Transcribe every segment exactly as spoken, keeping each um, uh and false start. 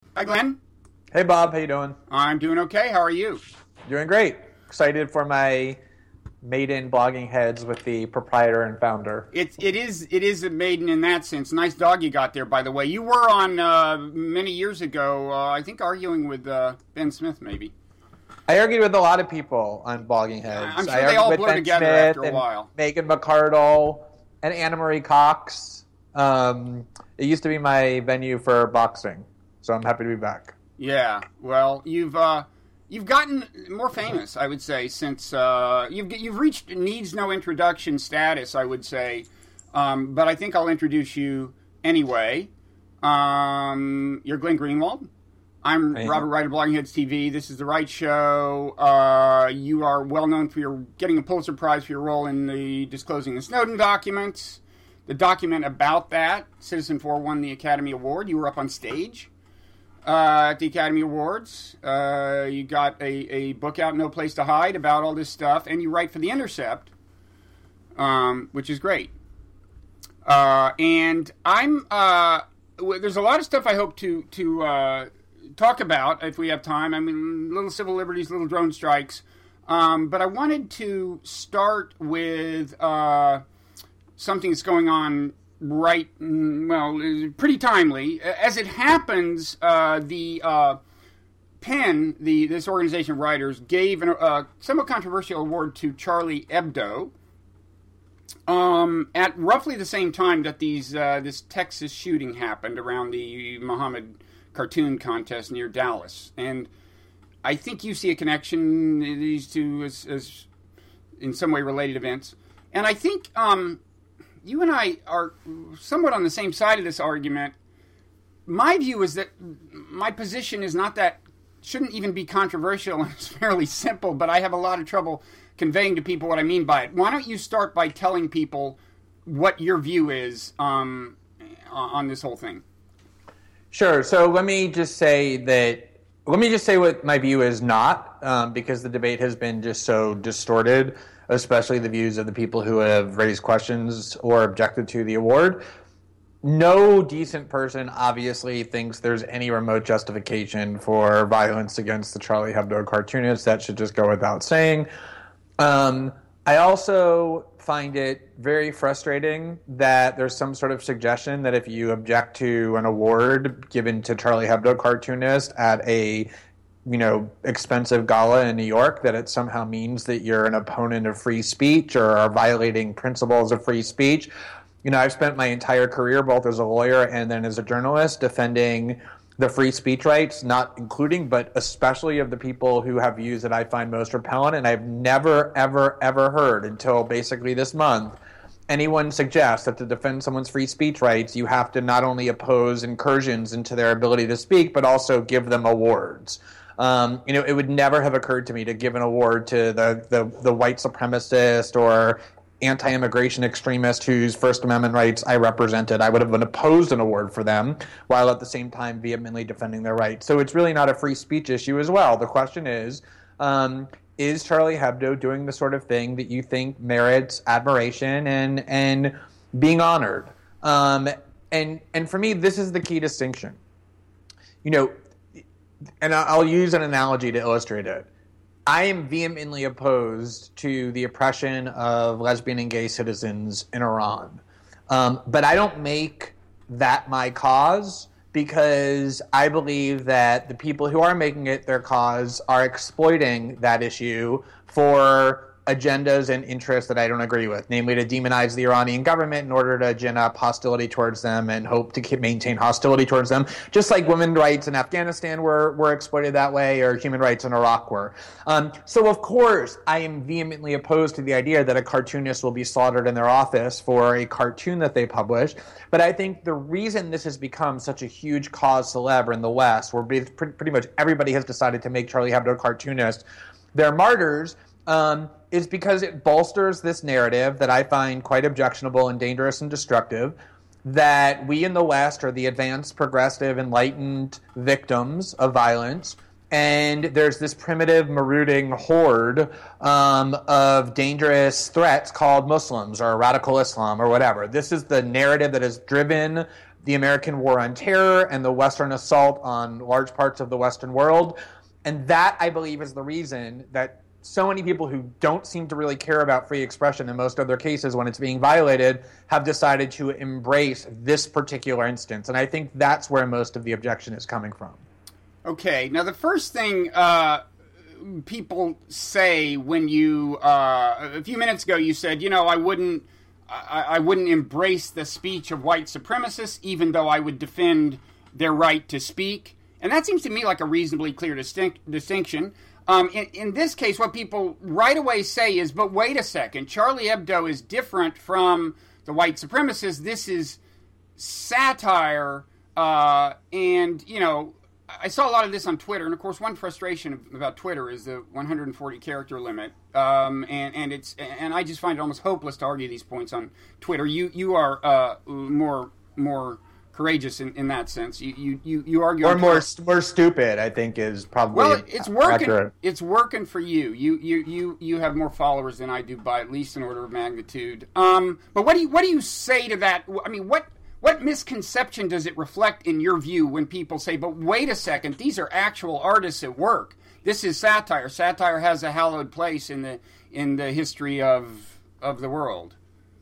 Hi, Glenn. Hey, Bob. How you doing? I'm doing okay. How are you? Doing great. Excited for my maiden blogging heads with the proprietor and founder. It it is it is a maiden in that sense. Nice dog you got there, by the way. You were on uh, many years ago. Uh, I think arguing with uh, Ben Smith, maybe. I argued with a lot of people on blogging heads. I'm sure I they all with blur Ben together Smith after a and while. Megan McArdle and Anna Marie Cox. Um, it used to be my venue for boxing, so I'm happy to be back. Yeah. Well, you've. Uh, You've gotten more famous, I would say, since uh, you've you've reached needs no introduction status, I would say. Um, but I think I'll introduce you anyway. Um, you're Glenn Greenwald. I'm Hey. Robert Wright of Blogging Heads T V. This is The Right Show. Uh, you are well known for your getting a Pulitzer Prize for your role in the disclosing the Snowden documents. The document about that, Citizen four won the Academy Award. You were up on stage Uh, at the Academy Awards. Uh, you got a, a book out, No Place to Hide, about all this stuff, and you write for The Intercept, um, which is great. Uh, and I'm, uh, w- there's a lot of stuff I hope to, to uh, talk about if we have time. I mean, little civil liberties, little drone strikes. Um, but I wanted to start with uh, something that's going on right, well, pretty timely. As it happens, uh, the uh, Pen, the this organization of writers, gave a uh, somewhat controversial award to Charlie Hebdo um, at roughly the same time that these uh, this Texas shooting happened around the Muhammad cartoon contest near Dallas. And I think you see a connection, these two, as, as in some way related events. And I think... Um, you and I are somewhat on the same side of this argument. My view is that my position is not that, shouldn't even be controversial, and it's fairly simple, but I have a lot of trouble conveying to people what I mean by it. Why don't you start by telling people what your view is um, on this whole thing? Sure. So let me just say that, let me just say what my view is not, um, because the debate has been just so distorted, especially the views of the people who have raised questions or objected to the award. No decent person obviously thinks there's any remote justification for violence against the Charlie Hebdo cartoonists. That should just go without saying. Um, I also find it very frustrating that there's some sort of suggestion that if you object to an award given to Charlie Hebdo cartoonist at a you know, expensive gala in New York, that it somehow means that you're an opponent of free speech or are violating principles of free speech. You know, I've spent my entire career, both as a lawyer and then as a journalist, defending the free speech rights, not including, but especially of the people who have views that I find most repellent. And I've never, ever, ever heard until basically this month anyone suggests that to defend someone's free speech rights, you have to not only oppose incursions into their ability to speak, but also give them awards. Um, you know, it would never have occurred to me to give an award to the, the, the white supremacist or anti-immigration extremist whose First Amendment rights I represented. I would have been opposed an award for them while at the same time vehemently defending their rights. So it's really not a free speech issue as well. The question is, um, is Charlie Hebdo doing the sort of thing that you think merits admiration and and being honored? Um, and and for me, this is the key distinction. You know, and I'll use an analogy to illustrate it. I am vehemently opposed to the oppression of lesbian and gay citizens in Iran. Um, but I don't make that my cause because I believe that the people who are making it their cause are exploiting that issue for agendas and interests that I don't agree with, namely to demonize the Iranian government in order to gin up hostility towards them and hope to keep, maintain hostility towards them, just like women's rights in Afghanistan were, were exploited that way or human rights in Iraq were. Um, so, of course, I am vehemently opposed to the idea that a cartoonist will be slaughtered in their office for a cartoon that they publish. But I think the reason this has become such a huge cause célèbre in the West, where pretty much everybody has decided to make Charlie Hebdo cartoonists their martyrs, um, is because it bolsters this narrative that I find quite objectionable and dangerous and destructive, that we in the West are the advanced, progressive, enlightened victims of violence, and there's this primitive, marauding horde um, of dangerous threats called Muslims or radical Islam or whatever. This is the narrative that has driven the American War on Terror and the Western assault on large parts of the Western world. And that, I believe, is the reason that so many people who don't seem to really care about free expression in most other cases when it's being violated have decided to embrace this particular instance. And I think that's where most of the objection is coming from. Okay. Now, the first thing uh, people say when you, uh, a few minutes ago, you said, you know, I wouldn't, I, I wouldn't embrace the speech of white supremacists, even though I would defend their right to speak. And that seems to me like a reasonably clear distinct, distinction. Um, in, in this case, what people right away say is, but wait a second, Charlie Hebdo is different from the white supremacists. This is satire. Uh, and, you know, I saw a lot of this on Twitter. And, of course, one frustration about Twitter is the one hundred forty character limit. Um, and, and it's and I just find it almost hopeless to argue these points on Twitter. You you are uh, more more... courageous in, in that sense. You you you, you argue or more more stupid. I think is probably well. It's working. Accurate. It's working for you. You you you you have more followers than I do by at least an order of magnitude. Um, but what do you what do you say to that? I mean, what what misconception does it reflect in your view when people say, "But wait a second, these are actual artists at work. This is satire. Satire has a hallowed place in the in the history of of the world."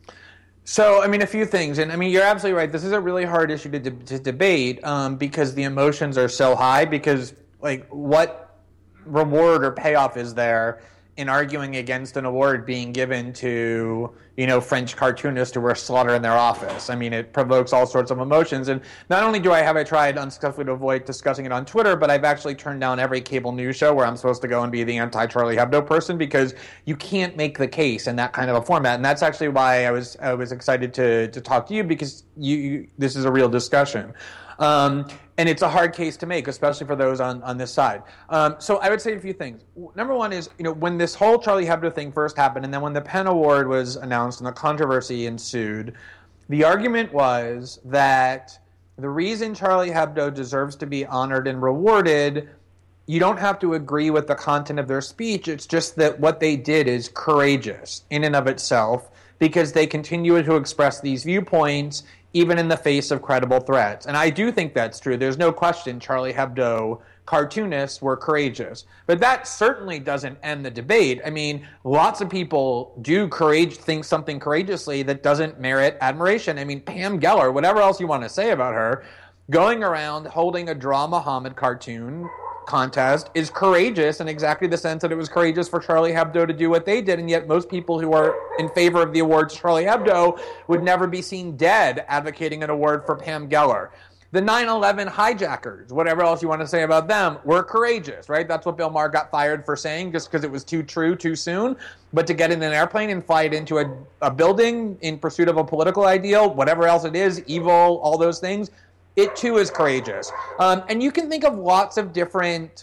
So, I mean, a few things. And, I mean, you're absolutely right. This is a really hard issue to, de- to debate um, because the emotions are so high because, like, what reward or payoff is there in arguing against an award being given to, you know, French cartoonists who were slaughtered in their office? I mean, it provokes all sorts of emotions. And not only do I have I tried unsuccessfully to avoid discussing it on Twitter, but I've actually turned down every cable news show where I'm supposed to go and be the anti-Charlie Hebdo person because you can't make the case in that kind of a format. And that's actually why I was I was excited to to talk to you because you, you this is a real discussion. Um, and it's a hard case to make, especially for those on, on this side. Um, so I would say a few things. Number one is, you know, when this whole Charlie Hebdo thing first happened, and then when the PEN Award was announced and the controversy ensued, the argument was that the reason Charlie Hebdo deserves to be honored and rewarded, you don't have to agree with the content of their speech. It's just that what they did is courageous in and of itself because they continue to express these viewpoints even in the face of credible threats. And I do think that's true. There's no question Charlie Hebdo cartoonists were courageous. But that certainly doesn't end the debate. I mean, lots of people do courage think something courageously that doesn't merit admiration. I mean, Pam Geller, whatever else you want to say about her, going around holding a Draw Muhammad cartoon contest is courageous in exactly the sense that it was courageous for Charlie Hebdo to do what they did, and yet most people who are in favor of the award to Charlie Hebdo would never be seen dead advocating an award for Pam Geller. The nine eleven hijackers, whatever else you want to say about them, were courageous, right? That's what Bill Maher got fired for saying, just because it was too true too soon. But to get in an airplane and fly it into a, a building in pursuit of a political ideal, whatever else it is, evil, all those things, it too is courageous. Um, and you can think of lots of different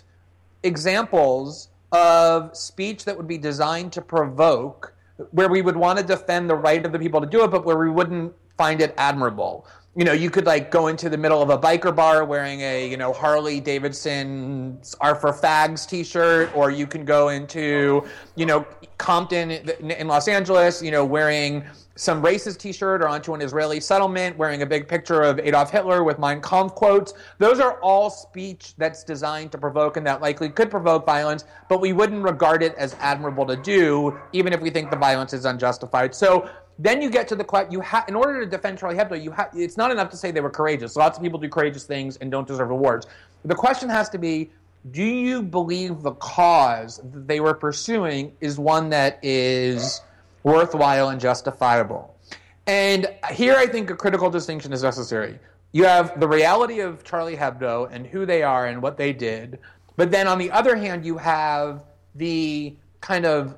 examples of speech that would be designed to provoke, where we would want to defend the right of the people to do it, but where we wouldn't find it admirable. You know, you could like go into the middle of a biker bar wearing a, you know, Harley Davidson are for fags t-shirt, or you can go into, you know, Compton in Los Angeles, you know, wearing some racist t-shirt, or onto an Israeli settlement wearing a big picture of Adolf Hitler with Mein Kampf quotes. Those are all speech that's designed to provoke and that likely could provoke violence, but we wouldn't regard it as admirable to do, even if we think the violence is unjustified. So then you get to the question, you ha- in order to defend Charlie Hebdo, you ha- it's not enough to say they were courageous. Lots of people do courageous things and don't deserve awards. The question has to be, do you believe the cause that they were pursuing is one that is worthwhile and justifiable? And here I think a critical distinction is necessary. You have the reality of Charlie Hebdo and who they are and what they did, but then on the other hand, you have the kind of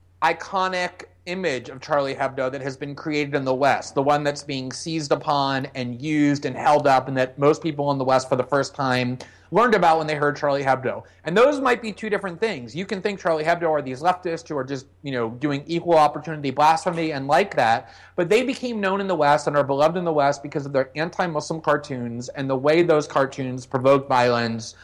iconic image of Charlie Hebdo that has been created in the West, the one that's being seized upon and used and held up, and that most people in the West for the first time learned about when they heard Charlie Hebdo. And those might be two different things. You can think Charlie Hebdo are these leftists who are just, you know, doing equal opportunity blasphemy and like that, but they became known in the West and are beloved in the West because of their anti-Muslim cartoons and the way those cartoons provoke violence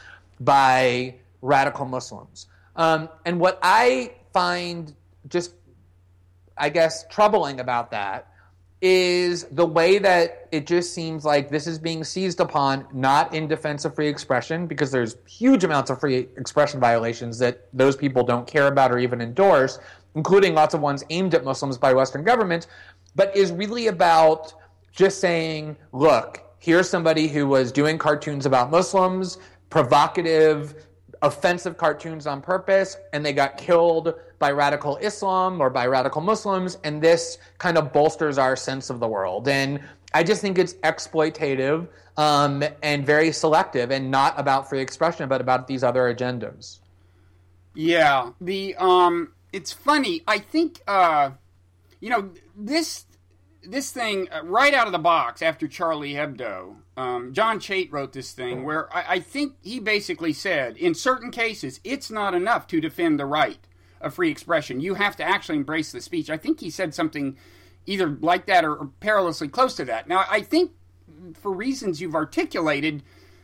by radical Muslims. Um, and what I find just, I guess, troubling about that is the way that it just seems like this is being seized upon, not in defense of free expression, because there's huge amounts of free expression violations that those people don't care about or even endorse, including lots of ones aimed at Muslims by Western governments, but is really about just saying, look, here's somebody who was doing cartoons about Muslims, provocative, offensive cartoons on purpose, and they got killed by radical Islam or by radical Muslims, and this kind of bolsters our sense of the world. And I just think it's exploitative um, and very selective, and not about free expression, but about these other agendas. Yeah, the um, it's funny. I think uh, you know this this thing uh, right out of the box after Charlie Hebdo. Um, John Chait wrote this thing where I, I think he basically said, in certain cases, it's not enough to defend the right of free expression. You have to actually embrace the speech. I think he said something either like that or, or perilously close to that. Now, I think for reasons you've articulated,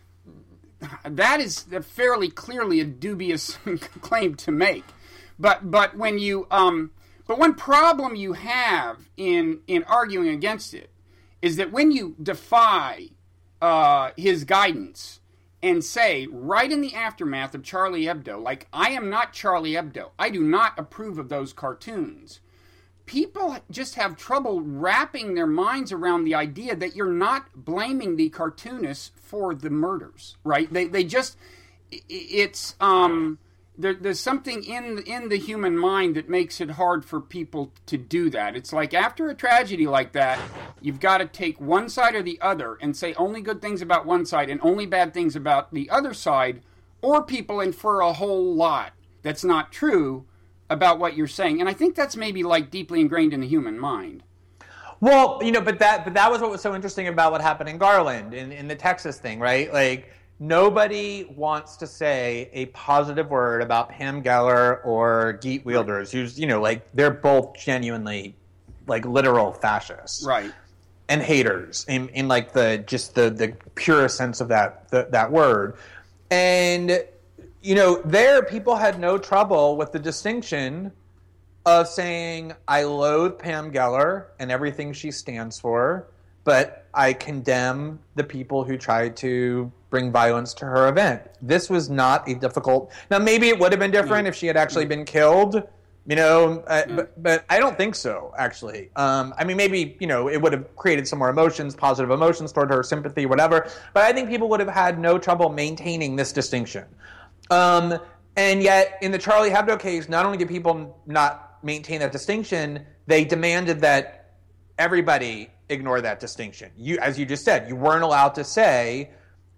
that is fairly clearly a dubious claim to make. But but when you um, but one problem you have in in arguing against it is that when you defy Uh, his guidance and say, right in the aftermath of Charlie Hebdo, like, I am not Charlie Hebdo. I do not approve of those cartoons. People just have trouble wrapping their minds around the idea that you're not blaming the cartoonists for the murders, right? They they just, it's, um, there, there's something in, in the human mind that makes it hard for people to do that. It's like after a tragedy like that, you've got to take one side or the other and say only good things about one side and only bad things about the other side, or people infer a whole lot that's not true about what you're saying. And I think that's maybe like deeply ingrained in the human mind. Well, you know, but that but that was what was so interesting about what happened in Garland, in, in the Texas thing, right? Like, nobody wants to say a positive word about Pam Geller or Geert Wilders, who's, you know, like, they're both genuinely, like, literal fascists. Right. And haters in, in like, the, just the, the purest sense of that, the, that word. And, you know, there people had no trouble with the distinction of saying, I loathe Pam Geller and everything she stands for, but I condemn the people who tried to bring violence to her event. This was not a difficult... Now, maybe it would have been different if she had actually been killed, you know, uh, but, but I don't think so, actually. Um, I mean, maybe, you know, it would have created some more emotions, positive emotions toward her, sympathy, whatever, but I think people would have had no trouble maintaining this distinction. Um, and yet, in the Charlie Hebdo case, not only did people not maintain that distinction, they demanded that everybody ignore that distinction. You, as you just said, you weren't allowed to say,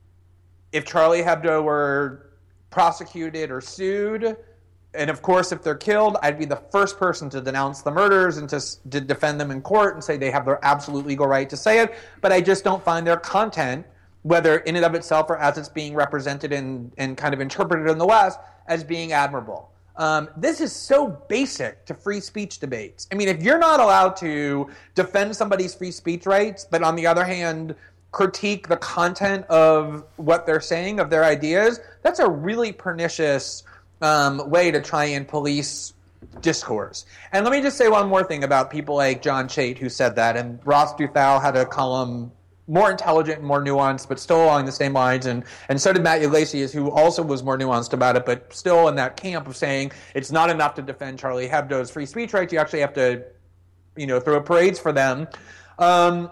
if Charlie Hebdo were prosecuted or sued, and of course if they're killed, I'd be the first person to denounce the murders and to, to defend them in court and say they have their absolute legal right to say it, but I just don't find their content, whether in and of itself or as it's being represented and, and kind of interpreted in the West, as being admirable. Um, this is so basic to free speech debates. I mean, if you're not allowed to defend somebody's free speech rights, but on the other hand, critique the content of what they're saying, of their ideas, that's a really pernicious um, way to try and police discourse. And let me just say one more thing about people like John Chait who said that, and Ross Duthal had a column more intelligent and more nuanced, but still along the same lines, and, and so did Matt Yglesias, who also was more nuanced about it, but still in that camp of saying it's not enough to defend Charlie Hebdo's free speech rights, you actually have to, you know, throw parades for them. Um,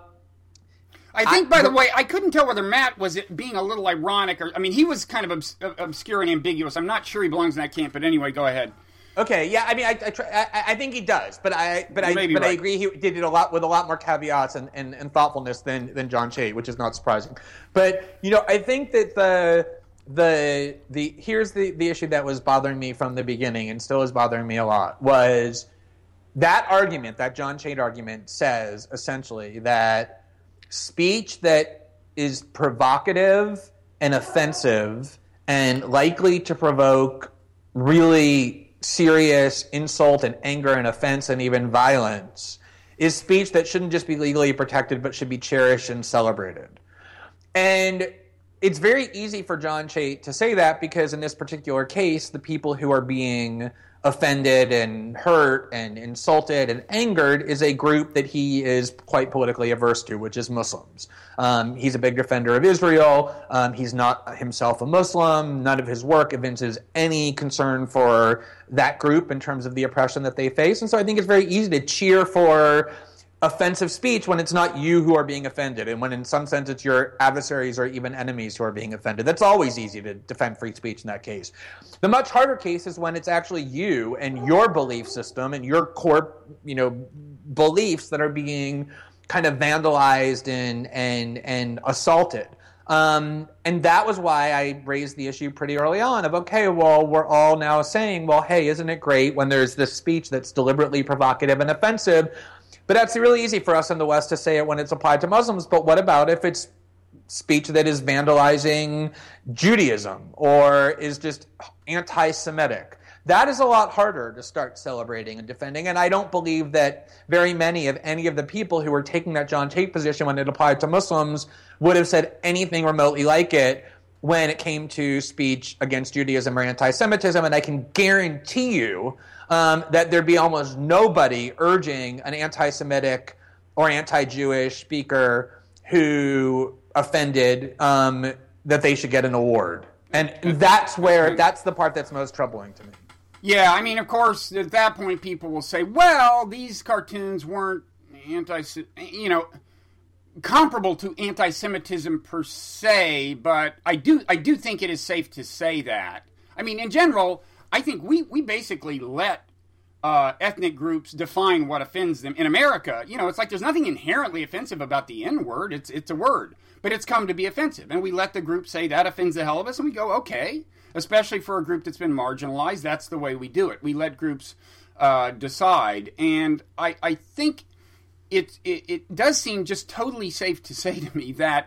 I think, I, by the way, I couldn't tell whether Matt was it being a little ironic or, I mean, he was kind of obs- obscure and ambiguous. I'm not sure he belongs in that camp, but anyway, go ahead. Okay, yeah, I mean, I I, try, I, I think he does, but I but I but right. I agree he did it a lot with a lot more caveats and, and, and thoughtfulness than than John Chait, which is not surprising. But you know, I think that the the the here's the the issue that was bothering me from the beginning and still is bothering me a lot was that argument, that John Chait argument says essentially that speech that is provocative and offensive and likely to provoke really serious insult and anger and offense and even violence is speech that shouldn't just be legally protected but should be cherished and celebrated. And it's very easy for John Chait to say that because in this particular case, the people who are being offended and hurt and insulted and angered is a group that he is quite politically averse to, which is Muslims. Um, he's a big defender of Israel. Um, he's not himself a Muslim. None of his work evinces any concern for that group in terms of the oppression that they face. And so I think it's very easy to cheer for offensive speech when it's not you who are being offended, and when in some sense it's your adversaries or even enemies who are being offended. That's always easy to defend free speech in that case. The much harder case is when it's actually you and your belief system and your core, you know, beliefs that are being kind of vandalized and and and assaulted. Um, and that was why I raised the issue pretty early on of, okay, well, we're all now saying, well, hey, isn't it great when there's this speech that's deliberately provocative and offensive? But that's really easy for us in the West to say it when it's applied to Muslims. But what about if it's speech that is vandalizing Judaism or is just anti-Semitic? That is a lot harder to start celebrating and defending. And I don't believe that very many of any of the people who were taking that John Tate position when it applied to Muslims would have said anything remotely like it when it came to speech against Judaism or anti-Semitism. And I can guarantee you Um, that there'd be almost nobody urging an anti-Semitic or anti-Jewish speaker who offended um, that they should get an award. And that's where, that's the part that's most troubling to me. Yeah, I mean, of course, at that point, people will say, well, these cartoons weren't anti, you know, comparable to anti-Semitism per se, but I do, I do think it is safe to say that. I mean, in general, I think we, we basically let uh, ethnic groups define what offends them. In America, you know, it's like there's nothing inherently offensive about the N-word. It's it's a word, but it's come to be offensive. And we let the group say that offends the hell of us, and we go, okay, especially for a group that's been marginalized, that's the way we do it. We let groups uh, decide. And I, I think it, it, it does seem just totally safe to say to me that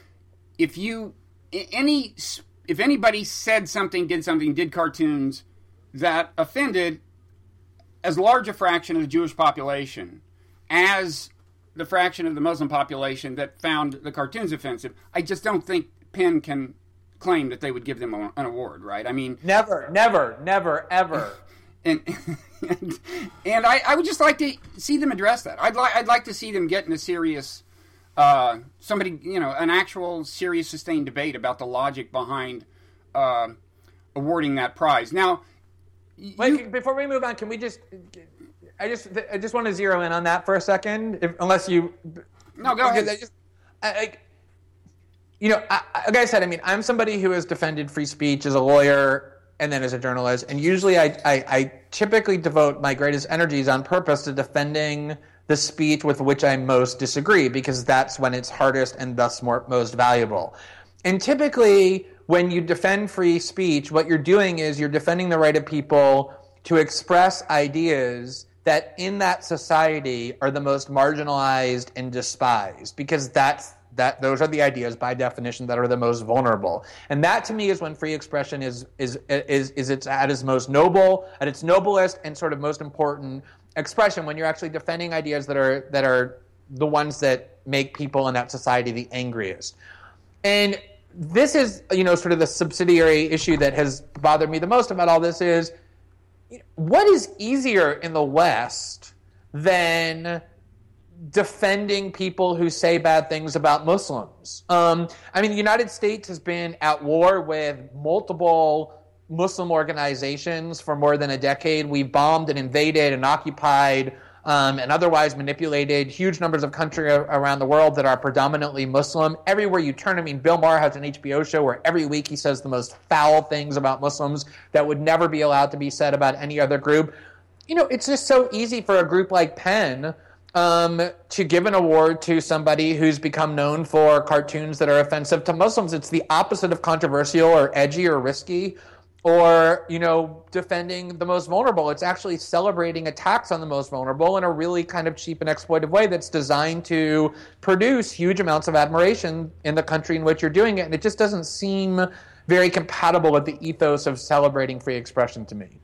if you, any if anybody said something, did something, did cartoons that offended as large a fraction of the Jewish population as the fraction of the Muslim population that found the cartoons offensive, I just don't think Penn can claim that they would give them a, an award, right? I mean... Never, never, never, ever. And and, and I, I would just like to see them address that. I'd, li- I'd like to see them get in a serious... Uh, somebody, you know, an actual serious sustained debate about the logic behind uh, awarding that prize. Now, you, wait, before we move on, can we just, I just, I just want to zero in on that for a second, if, unless you. No, go ahead. I just, I, I, you know, I, like I said, I mean, I'm somebody who has defended free speech as a lawyer and then as a journalist, and usually I, I, I typically devote my greatest energies on purpose to defending the speech with which I most disagree, because that's when it's hardest and thus more, most valuable. And typically, when you defend free speech, what you're doing is you're defending the right of people to express ideas that in that society are the most marginalized and despised, because that's that those are the ideas by definition that are the most vulnerable. And that to me is when free expression is is is is its at its most noble, at its noblest and sort of most important expression, when you're actually defending ideas that are that are the ones that make people in that society the angriest. And this is, you know, sort of the subsidiary issue that has bothered me the most about all this is, what is easier in the West than defending people who say bad things about Muslims? Um, I mean, the United States has been at war with multiple Muslim organizations for more than a decade. We've bombed and invaded and occupied um, and otherwise manipulated huge numbers of countries around the world that are predominantly Muslim. Everywhere you turn, I mean, Bill Maher has an H B O show where every week he says the most foul things about Muslims that would never be allowed to be said about any other group. You know, it's just so easy for a group like Penn um, to give an award to somebody who's become known for cartoons that are offensive to Muslims. It's the opposite of controversial or edgy or risky, or, you know, defending the most vulnerable. It's actually celebrating attacks on the most vulnerable in a really kind of cheap and exploitive way that's designed to produce huge amounts of admiration in the country in which you're doing it. And it just doesn't seem very compatible with the ethos of celebrating free expression to me.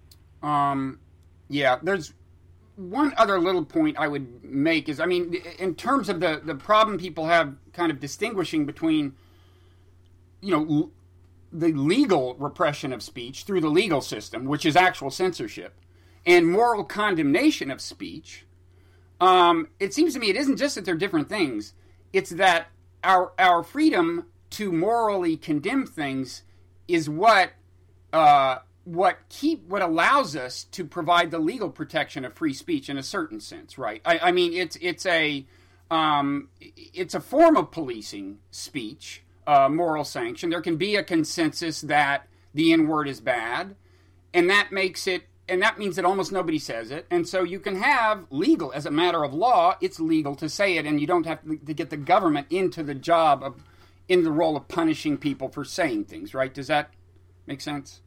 Um, yeah, there's one other little point I would make is, I mean, in terms of the, the problem people have kind of distinguishing between, you know, the legal repression of speech through the legal system, which is actual censorship, and moral condemnation of speech, um, it seems to me it isn't just that they're different things. It's that our our freedom to morally condemn things is what uh, what keep what allows us to provide the legal protection of free speech in a certain sense, right? I, I mean, it's it's a um, it's a form of policing speech, uh, moral sanction. There can be a consensus that the N-word is bad, and that makes it, and that means that almost nobody says it. And so you can have legal, as a matter of law, it's legal to say it, and you don't have to get the government into the job of, in the role of punishing people for saying things, right? Does that make sense?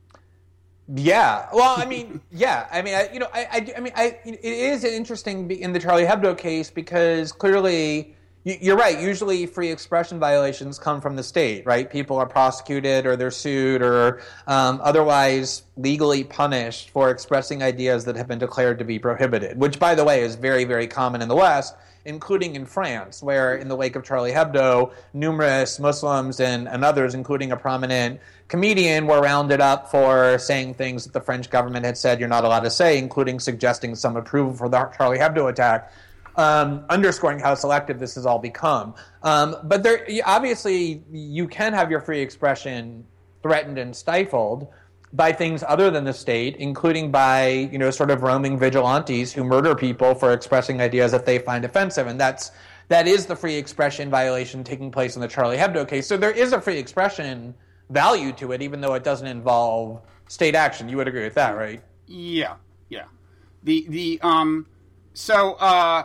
Yeah. Well, I mean, yeah. I mean, I, you know, I, I, I mean, I, it is interesting in the Charlie Hebdo case because clearly, you're right. Usually, free expression violations come from the state, right? People are prosecuted or they're sued or um, otherwise legally punished for expressing ideas that have been declared to be prohibited, which, by the way, is very, very common in the West, including in France, where in the wake of Charlie Hebdo, numerous Muslims and, and others, including a prominent comedian, were rounded up for saying things that the French government had said you're not allowed to say, including suggesting some approval for the Charlie Hebdo attack. Um, underscoring how selective this has all become. Um, but there, obviously, you can have your free expression threatened and stifled by things other than the state, including by, you know, sort of roaming vigilantes who murder people for expressing ideas that they find offensive. And that's that is the free expression violation taking place in the Charlie Hebdo case. So there is a free expression value to it, even though it doesn't involve state action. You would agree with that, right? Yeah, yeah. The the um, so uh.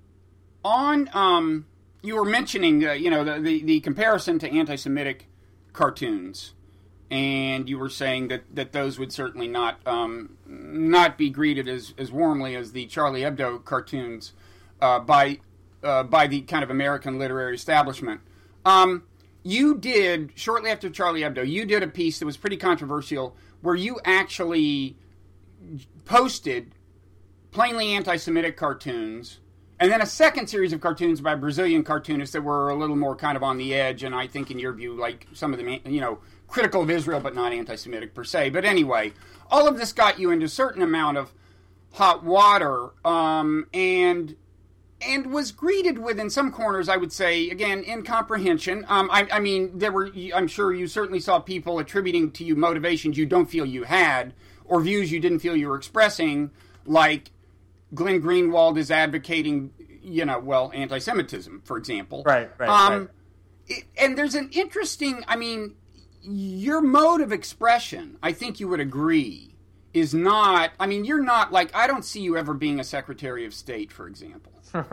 On, um, you were mentioning, uh, you know, the, the, the comparison to anti-Semitic cartoons, and you were saying that, that those would certainly not um, not be greeted as, as warmly as the Charlie Hebdo cartoons uh, by uh, by the kind of American literary establishment. Um, you did, shortly after Charlie Hebdo, you did a piece that was pretty controversial where you actually posted plainly anti-Semitic cartoons, and then a second series of cartoons by Brazilian cartoonists that were a little more kind of on the edge, and I think in your view, like some of them, you know, critical of Israel, but not anti-Semitic per se. But anyway, all of this got you into a certain amount of hot water, um, and and was greeted with, in some corners, I would say, again, incomprehension. Um, I, I mean, there were, I'm sure you certainly saw people attributing to you motivations you don't feel you had, or views you didn't feel you were expressing, like Glenn Greenwald is advocating, you know, well, anti-Semitism, for example. Right, right, um, right. It, and there's an interesting, I mean, your mode of expression, I think you would agree, is not, I mean, you're not, like, I don't see you ever being a Secretary of State, for example.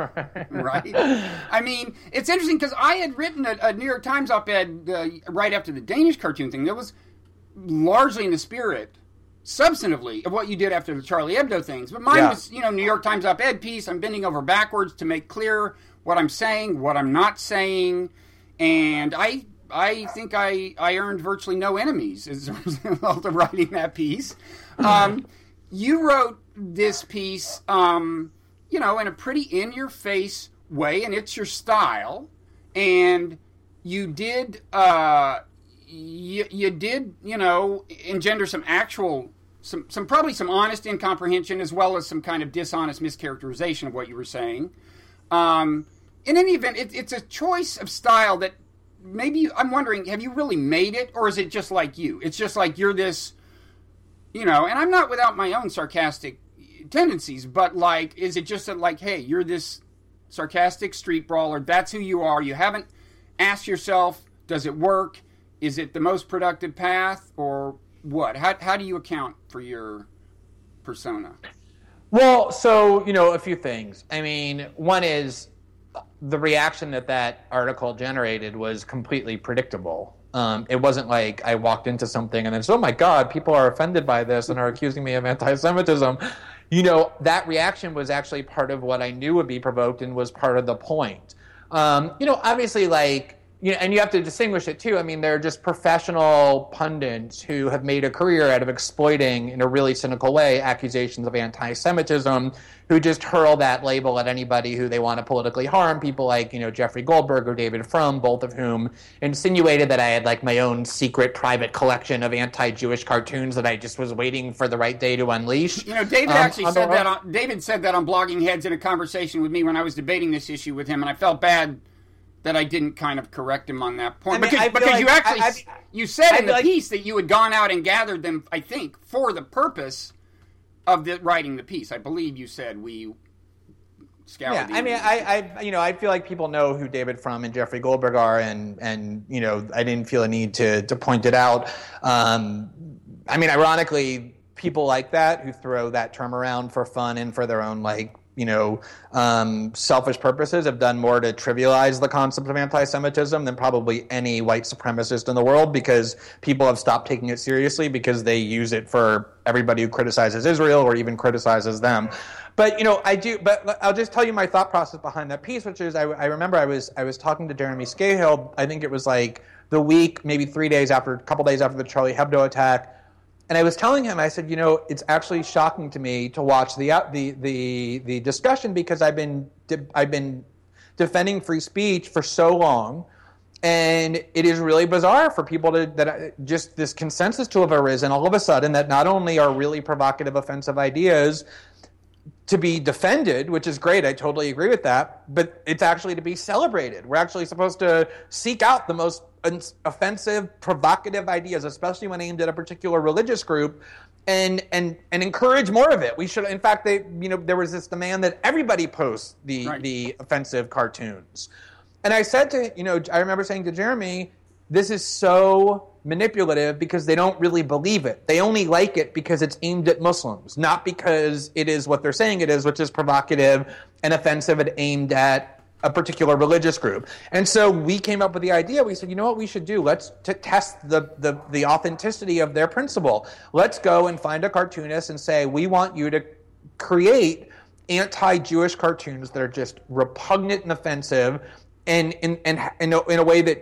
Right? I mean, it's interesting because I had written a, a New York Times op-ed uh, right after the Danish cartoon thing that was largely in the spirit, substantively, of what you did after the Charlie Hebdo things. But mine yeah. was, you know, New York Times op-ed piece. I'm bending over backwards to make clear what I'm saying, what I'm not saying. And I I think I, I earned virtually no enemies as a result of writing that piece. Um, you wrote this piece, um, you know, in a pretty in-your-face way, and it's your style. And you did... Uh, You, you did, you know, engender some actual, some, some probably some honest incomprehension as well as some kind of dishonest mischaracterization of what you were saying. Um, in any event, it, it's a choice of style that maybe, I'm wondering, have you really made it, or is it just like you? It's just like you're this, you know, and I'm not without my own sarcastic tendencies, but like, is it just that like, hey, you're this sarcastic street brawler, that's who you are, you haven't asked yourself, does it work? Is it the most productive path, or what? How how do you account for your persona? Well, so, you know, a few things. I mean, one is the reaction that that article generated was completely predictable. Um, it wasn't like I walked into something and then said, oh my God, people are offended by this and are accusing me of anti-Semitism. You know, that reaction was actually part of what I knew would be provoked and was part of the point. Um, you know, obviously, like, you know, and you have to distinguish it too. I mean, they're just professional pundits who have made a career out of exploiting, in a really cynical way, accusations of anti-Semitism, who just hurl that label at anybody who they want to politically harm. People like, you know, Jeffrey Goldberg or David Frum, both of whom insinuated that I had like my own secret private collection of anti-Jewish cartoons that I just was waiting for the right day to unleash. You know, David um, actually said that. On, David said that on Blogging Heads in a conversation with me when I was debating this issue with him, and I felt bad that I didn't kind of correct him on that point. I mean, because because like, you actually, I, I, you said in the like, piece that you had gone out and gathered them, I think, for the purpose of the, writing the piece. I believe you said we scoured yeah, the I mean, I, I, you know, I feel like people know who David Frum and Jeffrey Goldberg are, and, and you know, I didn't feel a need to, to point it out. Um, I mean, ironically, people like that who throw that term around for fun and for their own, like, you know, um, selfish purposes have done more to trivialize the concept of anti-Semitism than probably any white supremacist in the world, because people have stopped taking it seriously because they use it for everybody who criticizes Israel or even criticizes them. But, you know, I do, but I'll just tell you my thought process behind that piece, which is I, I remember I was I was talking to Jeremy Scahill, I think it was like the week, maybe three days after, a couple days after the Charlie Hebdo attack. And I was telling him, I said, you know, it's actually shocking to me to watch the the the, the discussion, because I've been I've been defending free speech for so long, and it is really bizarre for people to that just this consensus to have arisen all of a sudden that not only are really provocative, offensive ideas to be defended, which is great, I totally agree with that, but it's actually to be celebrated. We're actually supposed to seek out the most offensive, provocative ideas, especially when aimed at a particular religious group, and and and encourage more of it. We should, in fact, they you know there was this demand that everybody post the right. the offensive cartoons. And I said to you know I remember saying to Jeremy, this is so manipulative because they don't really believe it. They only like it because it's aimed at Muslims, not because it is what they're saying it is, which is provocative and offensive and aimed at a particular religious group. And so we came up with the idea. We said, you know what we should do? Let's t- test the, the, the authenticity of their principle. Let's go and find a cartoonist and say, we want you to create anti-Jewish cartoons that are just repugnant and offensive, and in, in, in, a, in a way that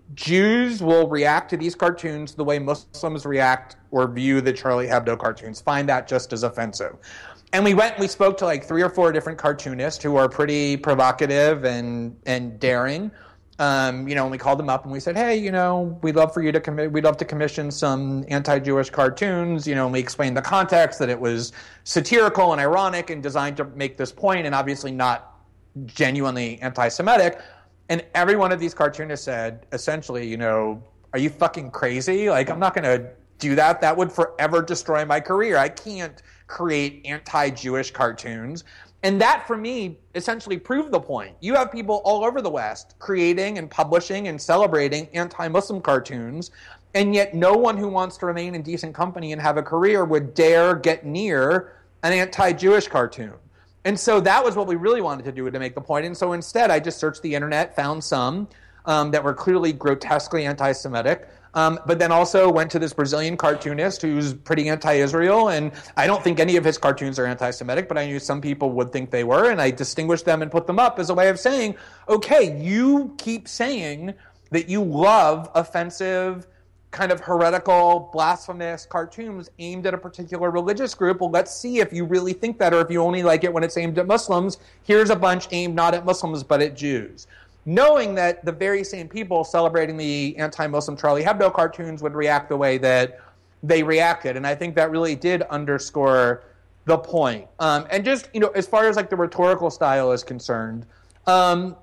Jews will react to these cartoons the way Muslims react or view the Charlie Hebdo cartoons, find that just as offensive. And we went and we spoke to like three or four different cartoonists who are pretty provocative and and daring. Um, you know, and we called them up and we said, hey, you know, we'd love for you to commi- we'd love to commission some anti-Jewish cartoons. You know, and we explained the context, that it was satirical and ironic and designed to make this point, and obviously not genuinely anti-Semitic. And every one of these cartoonists said, essentially, you know, are you fucking crazy? Like, I'm not going to do that. That would forever destroy my career. I can't create anti-Jewish cartoons. And that, for me, essentially proved the point. You have people all over the West creating and publishing and celebrating anti-Muslim cartoons, and yet no one who wants to remain in decent company and have a career would dare get near an anti-Jewish cartoon. And so that was what we really wanted to do to make the point. And so instead, I just searched the internet, found some um, that were clearly grotesquely anti-Semitic, um, but then also went to this Brazilian cartoonist who's pretty anti-Israel. And I don't think any of his cartoons are anti-Semitic, but I knew some people would think they were. And I distinguished them and put them up as a way of saying, okay, you keep saying that you love offensive, kind of heretical, blasphemous cartoons aimed at a particular religious group. Well, let's see if you really think that, or if you only like it when it's aimed at Muslims. Here's a bunch aimed not at Muslims, but at Jews. Knowing that the very same people celebrating the anti-Muslim Charlie Hebdo cartoons would react the way that they reacted. And I think that really did underscore the point. Um, and just, you know, as far as like the rhetorical style is concerned, um,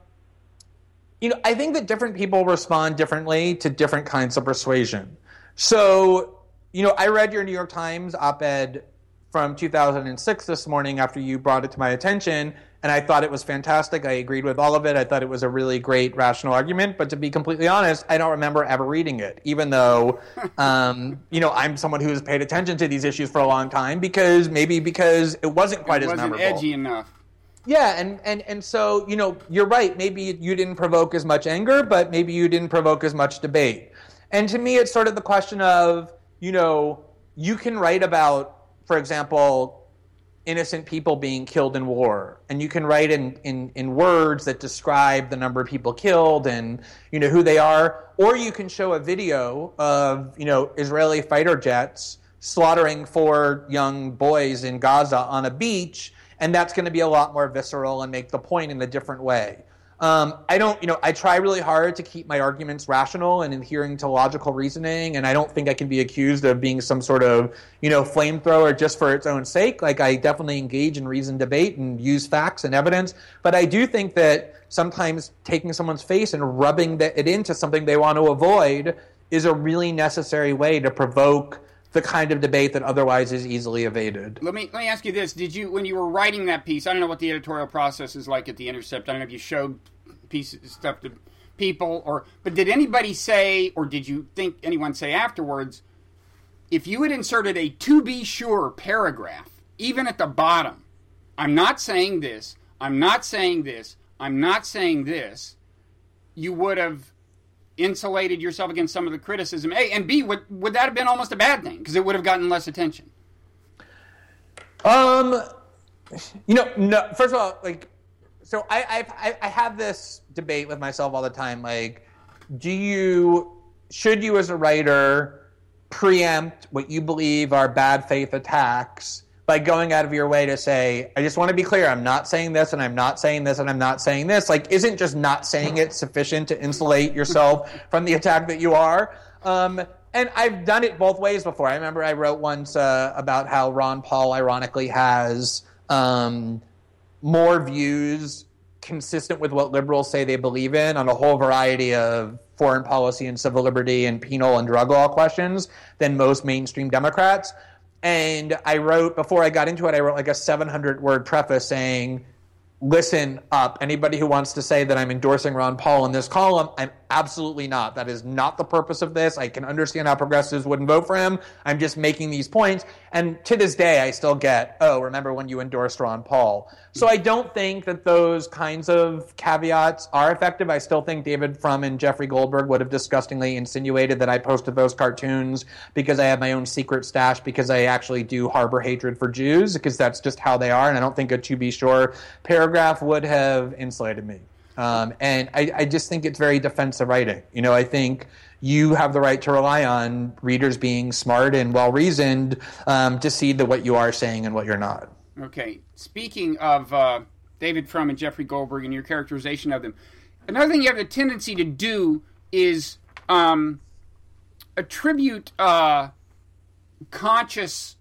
you know, I think that different people respond differently to different kinds of persuasion. So, you know, I read your New York Times op-ed from two thousand six this morning after you brought it to my attention, and I thought it was fantastic. I agreed with all of it. I thought it was a really great rational argument. But to be completely honest, I don't remember ever reading it, even though, um, you know, I'm someone who has paid attention to these issues for a long time, because maybe because it wasn't quite it as wasn't memorable. edgy enough. Yeah, and, and, and so, you know, you're right. Maybe you didn't provoke as much anger, but maybe you didn't provoke as much debate. And to me, it's sort of the question of, you know, you can write about, for example, innocent people being killed in war, and you can write in, in, in words that describe the number of people killed and, you know, who they are, or you can show a video of, you know, Israeli fighter jets slaughtering four young boys in Gaza on a beach, and that's going to be a lot more visceral and make the point in a different way. Um, I don't, you know, I try really hard to keep my arguments rational and adhering to logical reasoning, and I don't think I can be accused of being some sort of, you know, flamethrower just for its own sake. Like, I definitely engage in reasoned debate and use facts and evidence, but I do think that sometimes taking someone's face and rubbing the, it into something they want to avoid is a really necessary way to provoke the kind of debate that otherwise is easily evaded. Let me let me ask you this: Did you, when you were writing that piece, I don't know what the editorial process is like at The Intercept. I don't know if you showed pieces stuff to people, or but did anybody say, or did you think anyone say afterwards, if you had inserted a "to be sure" paragraph, even at the bottom, I'm not saying this, I'm not saying this, I'm not saying this, you would have insulated yourself against some of the criticism? A, and B, would would that have been almost a bad thing because it would have gotten less attention? Um, you know, no. First of all, like, so I I I have this debate with myself all the time. Like, do you should you as a writer preempt what you believe are bad faith attacks by going out of your way to say, I just want to be clear, I'm not saying this, and I'm not saying this, and I'm not saying this? Like, isn't just not saying it sufficient to insulate yourself from the attack that you are? Um, and I've done it both ways before. I remember I wrote once uh, about how Ron Paul, ironically, has um, more views consistent with what liberals say they believe in on a whole variety of foreign policy and civil liberty and penal and drug law questions than most mainstream Democrats. And I wrote, before I got into it, I wrote like a seven hundred word preface saying, listen up, anybody who wants to say that I'm endorsing Ron Paul in this column, I'm absolutely not. That is not the purpose of this. I can understand how progressives wouldn't vote for him. I'm just making these points. And to this day, I still get, oh, remember when you endorsed Ron Paul? So I don't think that those kinds of caveats are effective. I still think David Frum and Jeffrey Goldberg would have disgustingly insinuated that I posted those cartoons because I have my own secret stash, because I actually do harbor hatred for Jews, because that's just how they are. And I don't think a to be sure paragraph would have insulated me. Um, and I, I just think it's very defensive writing. You know, I think you have the right to rely on readers being smart and well-reasoned um, to see that what you are saying and what you're not. Okay. Speaking of uh, David Frum and Jeffrey Goldberg and your characterization of them, another thing you have a tendency to do is um, attribute uh, conscious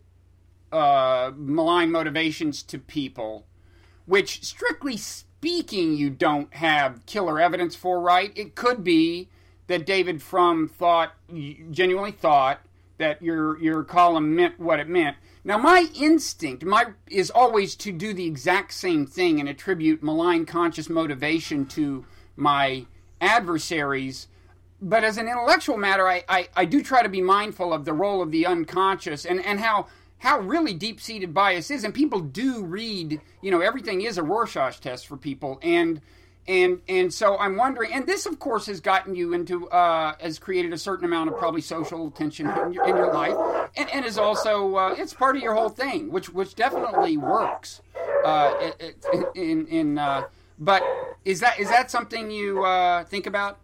uh, malign motivations to people, which, strictly speaking, you don't have killer evidence for, right? It could be that David Frum thought, genuinely thought, that your your column meant what it meant. Now, my instinct my is always to do the exact same thing and attribute malign conscious motivation to my adversaries. But as an intellectual matter, I, I, I do try to be mindful of the role of the unconscious and, and how... how really deep-seated bias is, and people do read, you know, everything is a Rorschach test for people, and and and so I'm wondering, and this, of course, has gotten you into, uh, has created a certain amount of probably social tension in your, in your life, and, and is also, uh, it's part of your whole thing, which which definitely works, uh, in, in uh, but is that is that something you uh, think about?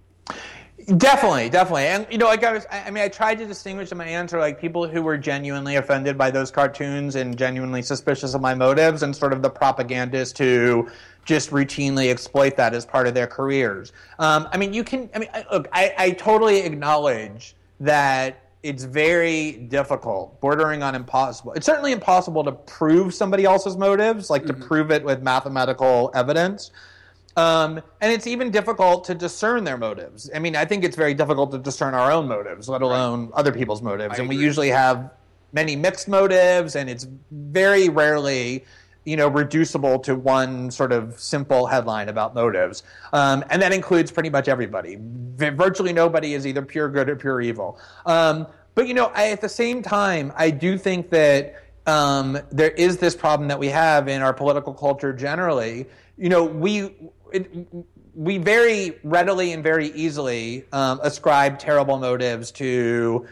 Definitely, definitely. And, you know, like I was, I mean, I tried to distinguish in my answer, like, people who were genuinely offended by those cartoons and genuinely suspicious of my motives, and sort of the propagandists who just routinely exploit that as part of their careers. Um, I mean, you can, I mean, look, I, I totally acknowledge that it's very difficult, bordering on impossible. It's certainly impossible to prove somebody else's motives, like mm-hmm. to prove it with mathematical evidence. Um, and it's even difficult to discern their motives. I mean, I think it's very difficult to discern our own motives, let alone right. other people's motives. I and agree. We usually have many mixed motives, and it's very rarely, you know, reducible to one sort of simple headline about motives. Um, and that includes pretty much everybody. V- virtually nobody is either pure good or pure evil. Um, but, you know, I, at the same time, I do think that um, there is this problem that we have in our political culture generally. You know, we... It, we very readily and very easily um, ascribe terrible motives to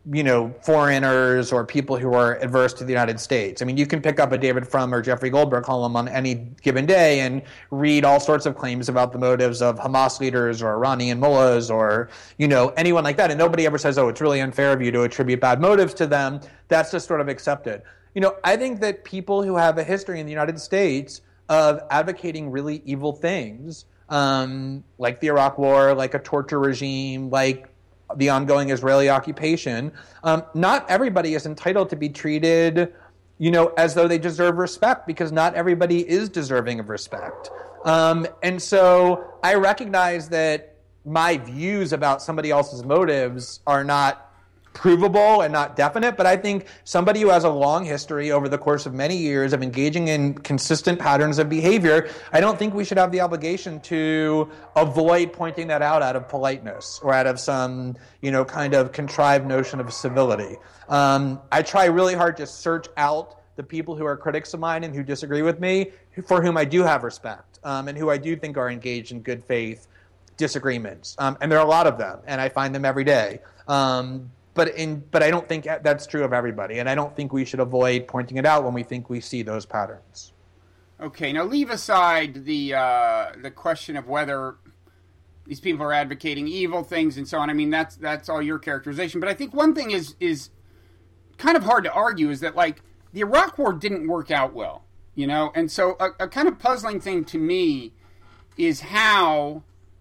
you know, foreigners or people who are adverse to the United States. I mean, you can pick up a David Frum or Jeffrey Goldberg column on any given day and read all sorts of claims about the motives of Hamas leaders or Iranian mullahs or, you know, anyone like that. And nobody ever says, oh, it's really unfair of you to attribute bad motives to them. That's just sort of accepted. You know, I think that people who have a history in the United States of advocating really evil things, um, like the Iraq War, like a torture regime, like the ongoing Israeli occupation, um, not everybody is entitled to be treated, you know, as though they deserve respect, because not everybody is deserving of respect. Um, and so I recognize that my views about somebody else's motives are not provable and not definite, but I think somebody who has a long history over the course of many years of engaging in consistent patterns of behavior, I don't think we should have the obligation to avoid pointing that out out of politeness or out of some, you know, kind of contrived notion of civility. Um, I try really hard to search out the people who are critics of mine and who disagree with me, for whom I do have respect, um, and who I do think are engaged in good faith disagreements. Um, and there are a lot of them, and I find them every day. Um, But in, but I don't think that's true of everybody, and I don't think we should avoid pointing it out when we think we see those patterns. Okay, now leave aside the uh, the question of whether these people are advocating evil things and so on. I mean, that's that's all your characterization. But I think one thing is is kind of hard to argue is that, like, the Iraq War didn't work out well, you know, and so a, a kind of puzzling thing to me is how.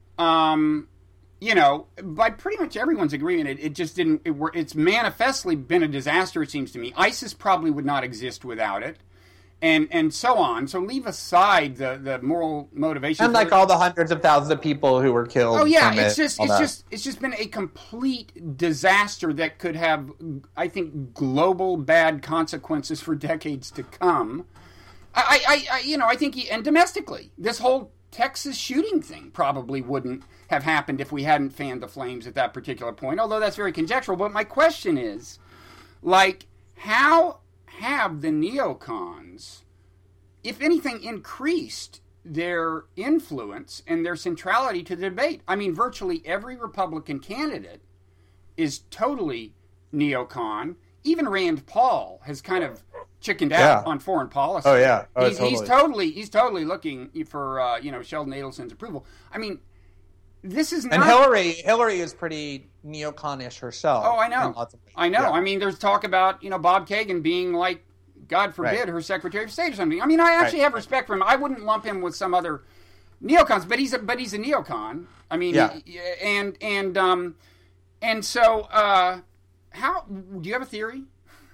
Um, You know, by pretty much everyone's agreement, it, it just didn't. It, it's manifestly been a disaster. It seems to me. ISIS probably would not exist without it, and and so on. So leave aside the, the moral motivation, and like all the hundreds of thousands of people who were killed. Oh yeah, from it's it, just it's that. just it's just been a complete disaster that could have, I think, global bad consequences for decades to come. I, I, I you know, I think, he, and domestically, this whole Texas shooting thing probably wouldn't have happened if we hadn't fanned the flames at that particular point, although that's very conjectural. But my question is, like, how have the neocons, if anything, increased their influence and their centrality to the debate? I mean, virtually every Republican candidate is totally neocon. Even Rand Paul has kind of chickened out yeah. on foreign policy. Oh yeah, oh, he's, totally. he's totally he's totally looking for uh, you know Sheldon Adelson's approval. I mean, this is not. And Hillary Hillary is pretty neoconish herself. Oh, I know. I know. Yeah. I mean, there's talk about you know Bob Kagan being like, God forbid, right. her Secretary of State or something. I mean, I actually right. have respect for him. I wouldn't lump him with some other neocons, but he's a but he's a neocon. I mean, yeah. he, and and um and so uh, how do you have a theory?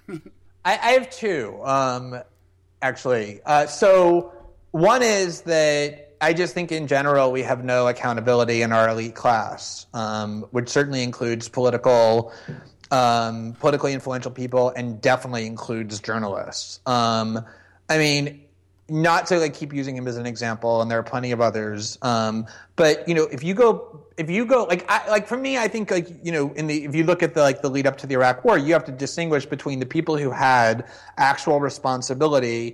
I, I have two, um, actually. Uh, so one is that I just think in general we have no accountability in our elite class, um, which certainly includes political, um, politically influential people, and definitely includes journalists. Um, I mean, not to like keep using him as an example, and there are plenty of others. Um, but you know, if you go, if you go, like, I, like for me, I think like you know, in the if you look at the like the lead up to the Iraq War, you have to distinguish between the people who had actual responsibility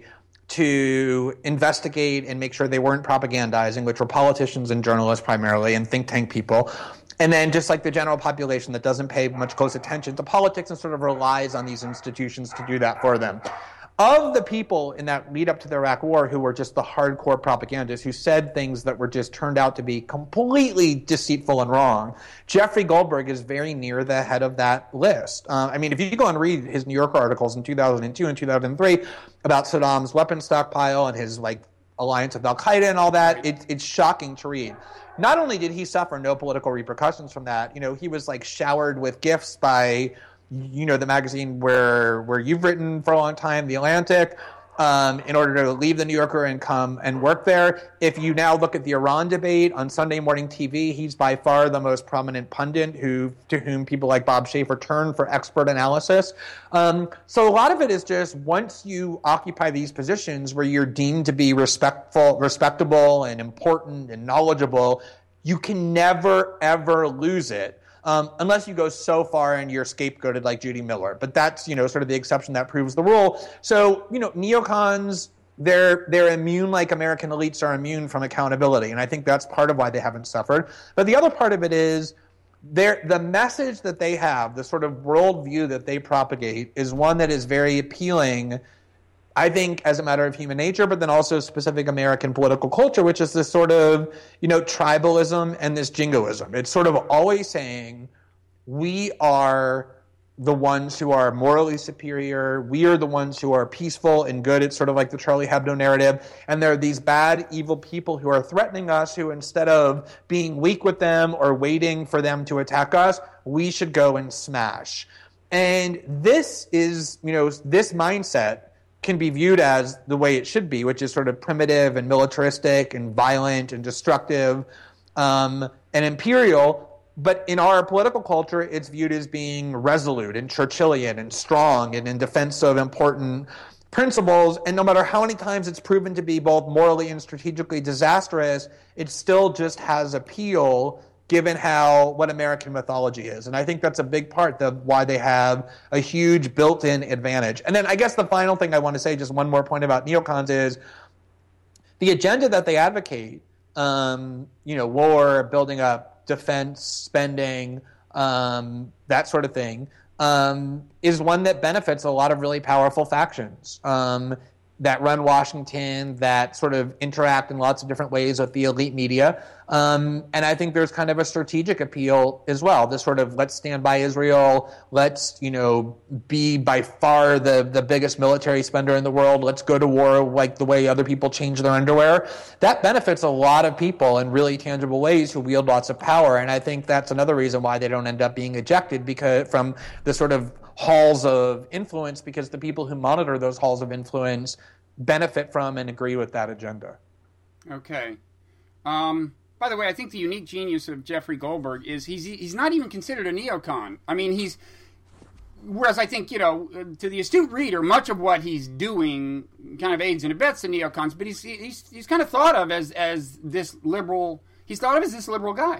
to investigate and make sure they weren't propagandizing, which were politicians and journalists primarily, and think tank people. And then just like the general population that doesn't pay much close attention to politics and sort of relies on these institutions to do that for them. Of the people in that lead up to the Iraq War who were just the hardcore propagandists who said things that were just turned out to be completely deceitful and wrong, Jeffrey Goldberg is very near the head of that list. Uh, I mean, if you go and read his New Yorker articles in two thousand two and two thousand three about Saddam's weapons stockpile and his like alliance with Al-Qaeda and all that, it, it's shocking to read. Not only did he suffer no political repercussions from that, you know, he was like showered with gifts by, you know, the magazine where where you've written for a long time, The Atlantic, um, in order to leave the New Yorker and come and work there. If you now look at the Iran debate on Sunday morning T V, he's by far the most prominent pundit who to whom people like Bob Schaefer turn for expert analysis. Um, so a lot of it is just once you occupy these positions where you're deemed to be respectful, respectable and important and knowledgeable, you can never, ever lose it. Um, unless you go so far and you're scapegoated like Judy Miller. But that's, you know, sort of the exception that proves the rule. So, you know, neocons, they're they're immune like American elites are immune from accountability. And I think that's part of why they haven't suffered. But the other part of it is They're, the message that they have, the sort of worldview that they propagate, is one that is very appealing, I think, as a matter of human nature, but then also specific American political culture, which is this sort of, you know, tribalism and this jingoism. It's sort of always saying, we are the ones who are morally superior. We are the ones who are peaceful and good. It's sort of like the Charlie Hebdo narrative. And there are these bad, evil people who are threatening us, who instead of being weak with them or waiting for them to attack us, we should go and smash. And this is, you know, this mindset can be viewed as the way it should be, which is sort of primitive and militaristic and violent and destructive um, and imperial. But in our political culture, it's viewed as being resolute and Churchillian and strong and in defense of important principles. And no matter how many times it's proven to be both morally and strategically disastrous, it still just has appeal given how what American mythology is. And I think that's a big part of why they have a huge built-in advantage. And then I guess the final thing I want to say, just one more point about neocons, is the agenda that they advocate, um, you know, war, building up defense spending, um, that sort of thing, um, is one that benefits a lot of really powerful factions um, that run Washington, that sort of interact in lots of different ways with the elite media. Um, and I think there's kind of a strategic appeal as well. This sort of let's stand by Israel, let's, you know, be by far the, the biggest military spender in the world, let's go to war like the way other people change their underwear. That benefits a lot of people in really tangible ways who wield lots of power. And I think that's another reason why they don't end up being ejected because from the sort of halls of influence, because the people who monitor those halls of influence benefit from and agree with that agenda. Okay. Um, by the way, I think the unique genius of Jeffrey Goldberg is he's he's not even considered a neocon. I mean, he's whereas I think, you know, to the astute reader, much of what he's doing kind of aids and abets the neocons, but he's he's he's kind of thought of as as this liberal. He's thought of as this liberal guy.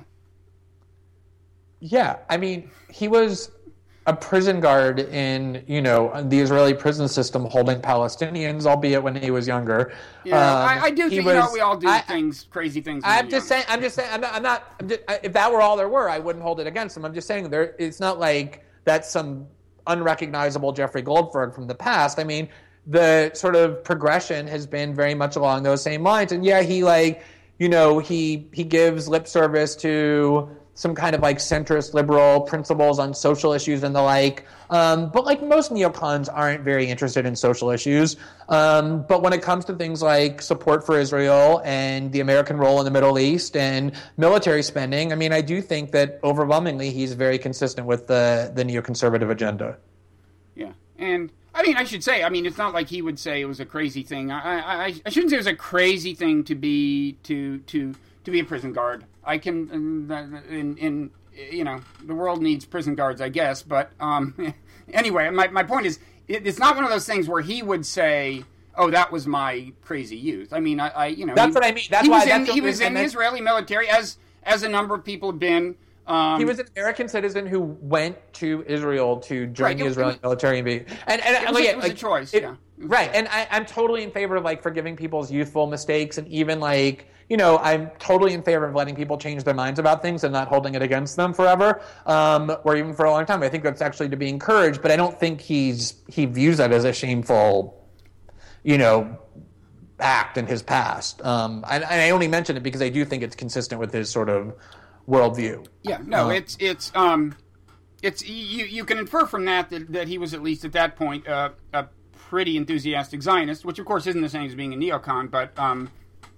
Yeah, I mean, he was a prison guard in, you know, the Israeli prison system holding Palestinians, albeit when he was younger. Yeah, um, I, I do think, was, you know, we all do I, things, crazy things. I'm just saying, I'm just saying, I'm not, I'm not I'm just, if that were all there were, I wouldn't hold it against him. I'm just saying there, it's not like that's some unrecognizable Jeffrey Goldberg from the past. I mean, the sort of progression has been very much along those same lines. And yeah, he like, you know, he, he gives lip service to some kind of like centrist liberal principles on social issues and the like. Um, but like most neocons aren't very interested in social issues. Um, but when it comes to things like support for Israel and the American role in the Middle East and military spending, I mean, I do think that overwhelmingly he's very consistent with the, the neoconservative agenda. Yeah. And I mean, I should say, I mean, it's not like he would say it was a crazy thing. I, I, I shouldn't say it was a crazy thing to be, to, to, to be a prison guard. I can, in, in, you know, the world needs prison guards, I guess. But um, anyway, my, my point is, it, it's not one of those things where he would say, oh, that was my crazy youth. I mean, I, I you know. That's he, what I mean. That's he why was in, that's he was in the Israeli military, as as a number of people have been. Um, he was an American citizen who went to Israel to join right, the it, Israeli it, military and be and and it was, like, it was like, a choice, it, yeah. Right, and I, I'm totally in favor of like forgiving people's youthful mistakes, and even like, you know, I'm totally in favor of letting people change their minds about things and not holding it against them forever, um, or even for a long time. I think that's actually to be encouraged, but I don't think he's he views that as a shameful, you know, act in his past. Um, and, and I only mention it because I do think it's consistent with his sort of worldview. Yeah, no, uh, it's it's um, it's you you can infer from that that, that he was at least at that point uh, a pretty enthusiastic Zionist, which of course isn't the same as being a neocon, but um,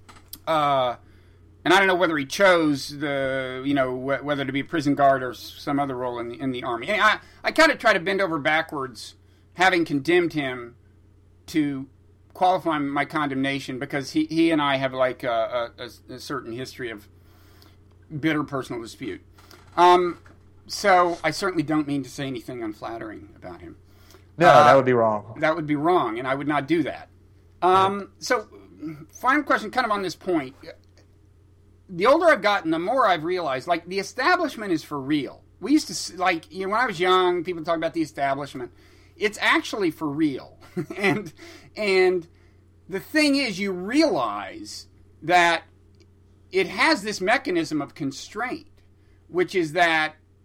uh, and I don't know whether he chose the you know wh- whether to be a prison guard or some other role in the in the army. And I I kind of try to bend over backwards, having condemned him, to qualify my condemnation, because he he and I have like a, a, a certain history of bitter personal dispute. Um, so I certainly don't mean to say anything unflattering about him. No, uh, that would be wrong. That would be wrong, and I would not do that. Um, so, final question, kind of on this point. The older I've gotten, the more I've realized, like, the establishment is for real. We used to, like, you know, when I was young, people talk about the establishment. It's actually for real. and and the thing is, you realize that it has this mechanism of constraint, which is that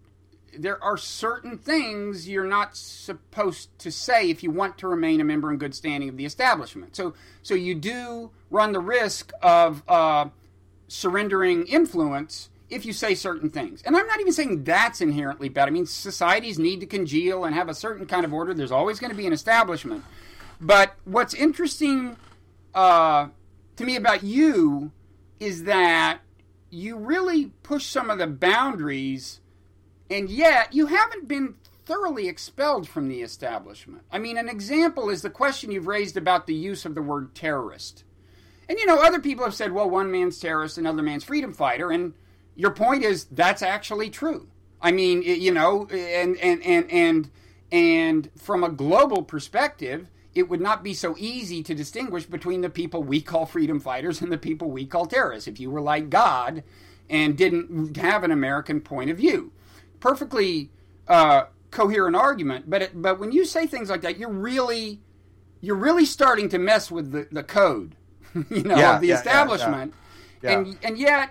there are certain things you're not supposed to say if you want to remain a member in good standing of the establishment. So, so you do run the risk of uh, surrendering influence if you say certain things. And I'm not even saying that's inherently bad. I mean, societies need to congeal and have a certain kind of order. There's always going to be an establishment. But what's interesting uh, to me about you is that you really push some of the boundaries, and yet you haven't been thoroughly expelled from the establishment. I mean, an example is the question you've raised about the use of the word terrorist. And, you know, other people have said, well, one man's terrorist, another man's freedom fighter, and your point is that's actually true. I mean, you know, and and and and, and from a global perspective, it would not be so easy to distinguish between the people we call freedom fighters and the people we call terrorists if you were like God and didn't have an American point of view. Perfectly uh, coherent argument, but it, but when you say things like that, you're really you're really starting to mess with the, the code, you know, yeah, of the yeah, establishment, yeah, yeah. and and yet.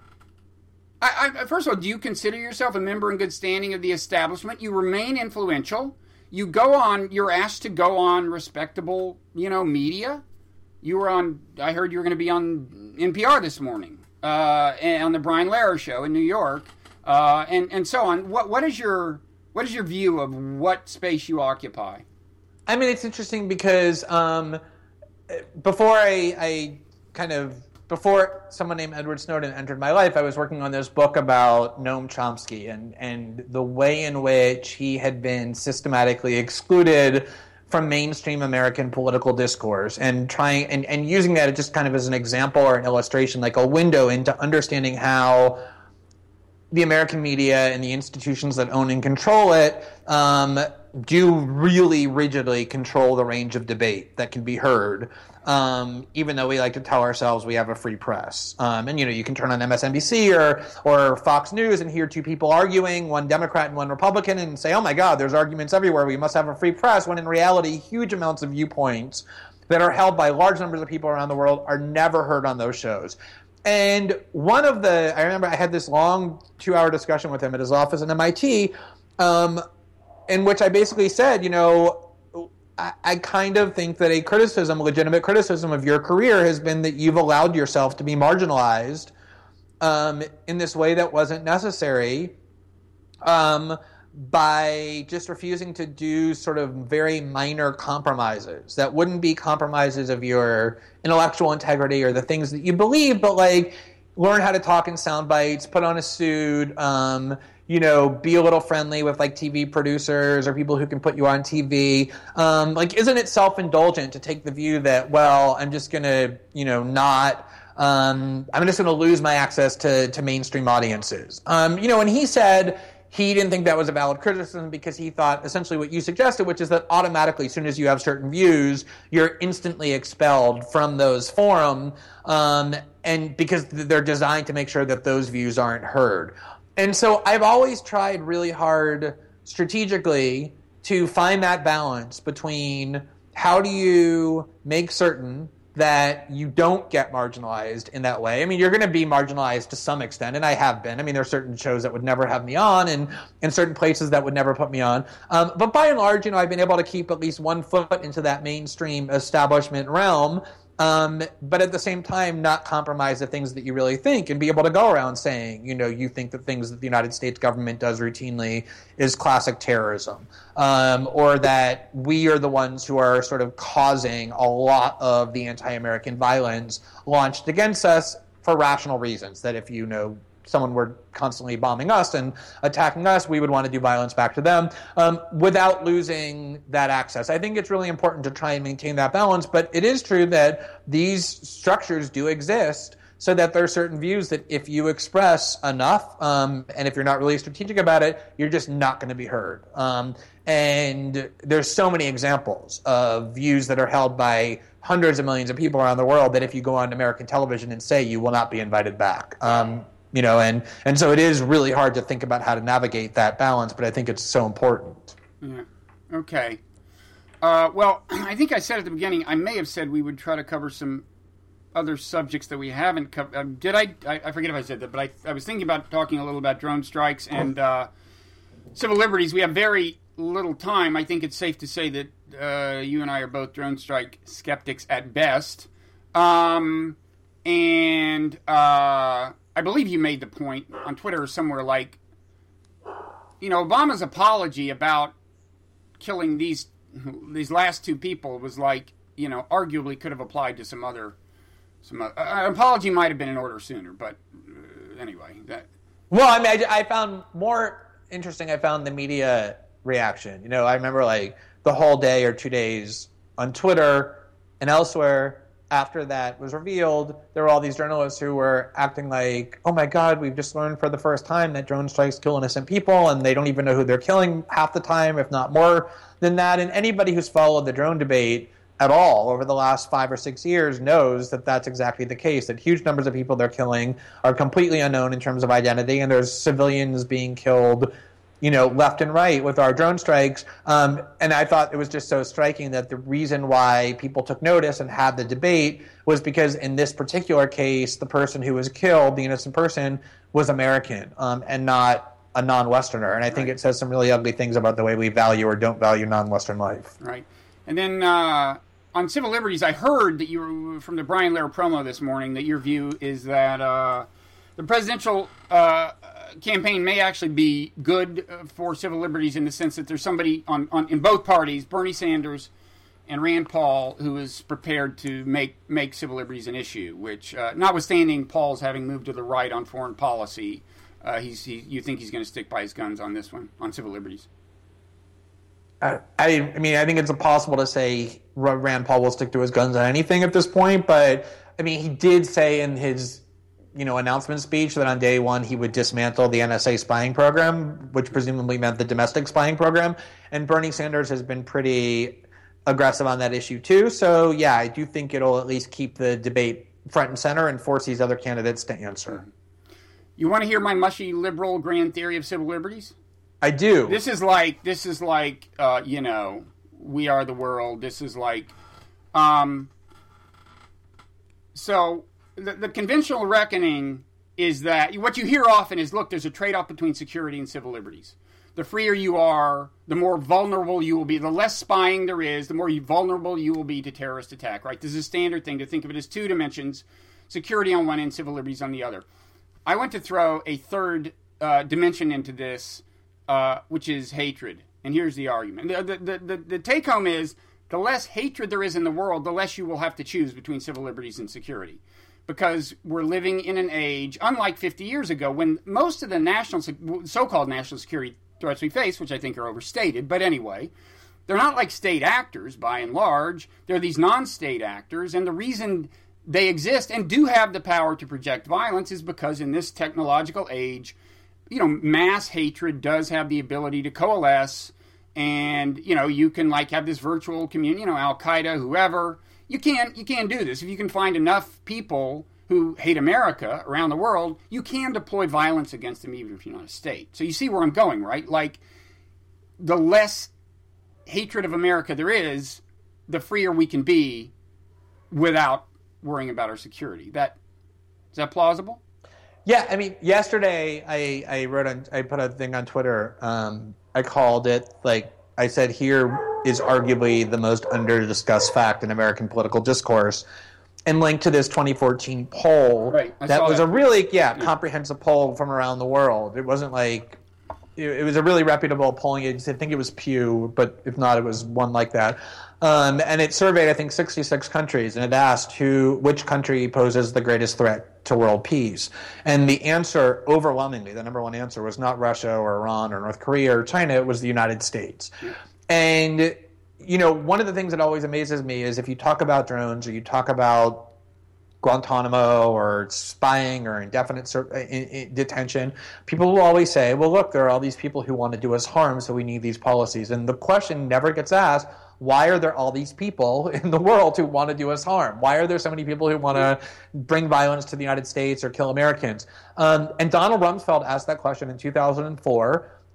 I, I, first of all, do you consider yourself a member in good standing of the establishment? You remain influential. You go on, you're asked to go on respectable, you know, media. You were on, I heard you were going to be on N P R this morning, uh, and on the Brian Lehrer show in New York, uh, and, and so on. What, what is your, what is your view of what space you occupy? I mean, it's interesting because um, before I, I kind of, before someone named Edward Snowden entered my life, I was working on this book about Noam Chomsky and, and the way in which he had been systematically excluded from mainstream American political discourse, and trying and, and using that just kind of as an example or an illustration, like a window into understanding how the American media and the institutions that own and control it um, do really rigidly control the range of debate that can be heard. Um, even though we like to tell ourselves we have a free press. Um, and, you know, you can turn on M S N B C or, or Fox News and hear two people arguing, one Democrat and one Republican, and say, oh my God, there's arguments everywhere, we must have a free press, when in reality, huge amounts of viewpoints that are held by large numbers of people around the world are never heard on those shows. And one of the, I remember I had this long two-hour discussion with him at his office at M I T, um, in which I basically said, you know, I kind of think that a criticism, a legitimate criticism of your career has been that you've allowed yourself to be marginalized um, in this way that wasn't necessary um, by just refusing to do sort of very minor compromises that wouldn't be compromises of your intellectual integrity or the things that you believe, but like learn how to talk in sound bites, put on a suit, um, you know, be a little friendly with like T V producers or people who can put you on T V. Um, like, isn't it self-indulgent to take the view that, well, I'm just going to, you know, not, um, I'm just going to lose my access to, to mainstream audiences. Um, you know, and he said he didn't think that was a valid criticism because he thought essentially what you suggested, which is that automatically, as soon as you have certain views, you're instantly expelled from those forums, um, and because they're designed to make sure that those views aren't heard. And so I've always tried really hard strategically to find that balance between how do you make certain that you don't get marginalized in that way. I mean, you're going to be marginalized to some extent, and I have been. I mean, there are certain shows that would never have me on and, and certain places that would never put me on. Um, but by and large, you know, I've been able to keep at least one foot into that mainstream establishment realm. Um, but at the same time, not compromise the things that you really think and be able to go around saying, you know, you think the things that the United States government does routinely is classic terrorism, um, or that we are the ones who are sort of causing a lot of the anti-American violence launched against us for rational reasons, that if, you know, someone were constantly bombing us and attacking us, we would want to do violence back to them um, without losing that access. I think it's really important to try and maintain that balance, but it is true that these structures do exist so that there are certain views that if you express enough, um, and if you're not really strategic about it, you're just not going to be heard. Um, and there's so many examples of views that are held by hundreds of millions of people around the world that if you go on American television and say, you will not be invited back. Um, You know, and, and so it is really hard to think about how to navigate that balance, but I think it's so important. Yeah. Okay. Uh, well, I think I said at the beginning, I may have said we would try to cover some other subjects that we haven't covered. Um, did I, I? I forget if I said that, but I, I was thinking about talking a little about drone strikes and uh, civil liberties, we have very little time. I think it's safe to say that uh, you and I are both drone strike skeptics at best. Um, and uh, I believe you made the point on Twitter or somewhere like, you know, Obama's apology about killing these these last two people was like, you know, arguably could have applied to some other, some other, uh, an apology might have been in order sooner, but uh, anyway, that. Well, I mean, I, I found more interesting, I found the media reaction. You know, I remember like the whole day or two days on Twitter and elsewhere after that was revealed, there were all these journalists who were acting like, oh my God, we've just learned for the first time that drone strikes kill innocent people, and they don't even know who they're killing half the time, if not more than that. And anybody who's followed the drone debate at all over the last five or six years knows that that's exactly the case, that huge numbers of people they're killing are completely unknown in terms of identity, and there's civilians being killed, you know, left and right with our drone strikes. Um, and I thought it was just so striking that the reason why people took notice and had the debate was because in this particular case, the person who was killed, the innocent person, was American um, and not a non-Westerner. And I think right. it says some really ugly things about the way we value or don't value non-Western life. Right. And then uh, on civil liberties, I heard that you were, from the Brian Lehrer promo this morning, that your view is that uh, the presidential uh, campaign may actually be good for civil liberties in the sense that there's somebody on, on in both parties, Bernie Sanders and Rand Paul, who is prepared to make make civil liberties an issue, which, uh, notwithstanding Paul's having moved to the right on foreign policy, uh, he's he, you think he's going to stick by his guns on this one, on civil liberties? I, I mean, I think it's impossible to say Rand Paul will stick to his guns on anything at this point, but, I mean, he did say in his you know, announcement speech that on day one he would dismantle the N S A spying program, which presumably meant the domestic spying program. And Bernie Sanders has been pretty aggressive on that issue too. So, yeah, I do think it'll at least keep the debate front and center and force these other candidates to answer. You want to hear my mushy liberal grand theory of civil liberties? I do. This is like, this is like, uh, you know, we are the world. This is like, um, so... The, the conventional reckoning is that what you hear often is, look, there's a trade-off between security and civil liberties. The freer you are, the more vulnerable you will be. The less spying there is, the more vulnerable you will be to terrorist attack, right? This is a standard thing to think of it as two dimensions, security on one end, civil liberties on the other. I want to throw a third uh, dimension into this, uh, which is hatred. And here's the argument. The, the, the, the take-home is, the less hatred there is in the world, the less you will have to choose between civil liberties and security. Because we're living in an age, unlike fifty years ago, when most of the national, so-called national security threats we face, which I think are overstated, but anyway, they're not like state actors, by and large. They're these non-state actors, and the reason they exist and do have the power to project violence is because in this technological age, you know, mass hatred does have the ability to coalesce, and, you know, you can, like, have this virtual community, you know, Al-Qaeda, whoever. You can you can do this. If you can find enough people who hate America around the world, you can deploy violence against them even if you're not a state. So you see where I'm going, right? Like, the less hatred of America there is, the freer we can be without worrying about our security. That is that plausible? Yeah, I mean, yesterday I, I wrote on I put a thing on Twitter. Um, I called it, like, I said, here is arguably the most under-discussed fact in American political discourse, and linked to this twenty fourteen poll. Right, that was that. a really, yeah, yeah, comprehensive poll from around the world. It wasn't like, it, it was a really reputable polling agency. I think it was Pew, but if not, it was one like that. Um, and it surveyed, I think, sixty-six countries, and it asked who, which country poses the greatest threat to world peace. And the answer, overwhelmingly, the number one answer was not Russia or Iran or North Korea or China, it was the United States. Yeah. And, you know, one of the things that always amazes me is if you talk about drones or you talk about Guantanamo or spying or indefinite in, in, detention, people will always say, well, look, there are all these people who want to do us harm, so we need these policies. And the question never gets asked, why are there all these people in the world who want to do us harm? Why are there so many people who want to bring violence to the United States or kill Americans? Um, and Donald Rumsfeld asked that question in two thousand four.